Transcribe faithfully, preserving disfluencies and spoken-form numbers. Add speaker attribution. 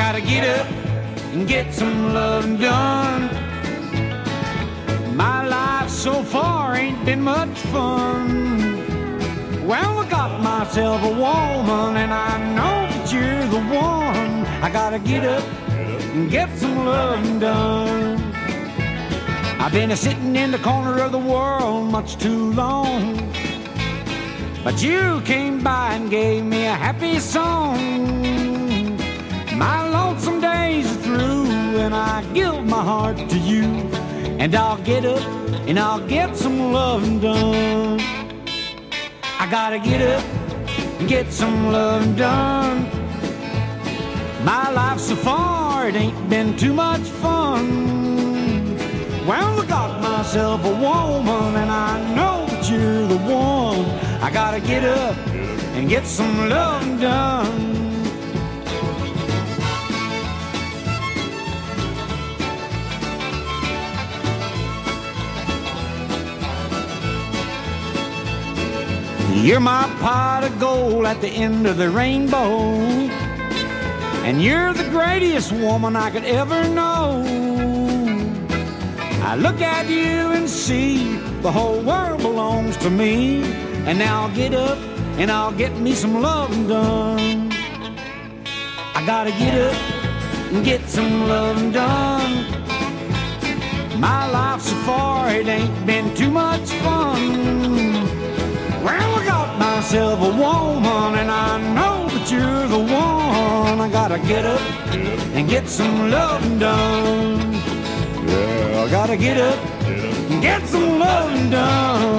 Speaker 1: gotta get up and get some loving done. My life so far ain't been much fun. Well, I got myself a woman, and I know that you're the one. I gotta get up and get some loving done. I've been a sitting in the corner of the world much too long, but you came by and gave me a happy song. My lonesome days are through, and I give my heart to you. And I'll get up and I'll get some loving done. I gotta get up and get some loving done. My life so far, it ain't been too much fun. Well, I got myself a woman, and I know that you're the one. I gotta get up and get some loving done. You're my pot of gold at the end of the rainbow, and you're the greatest woman I could ever know. I look at you and see the whole world belongs to me. And now I'll get up and I'll get me some loving done. I gotta get up and get some loving done. My life so far, it ain't been too much fun. Well, I got myself a woman, and I know that you're the one. I gotta get up and get some loving done. Yeah, I gotta get up and get some loving done.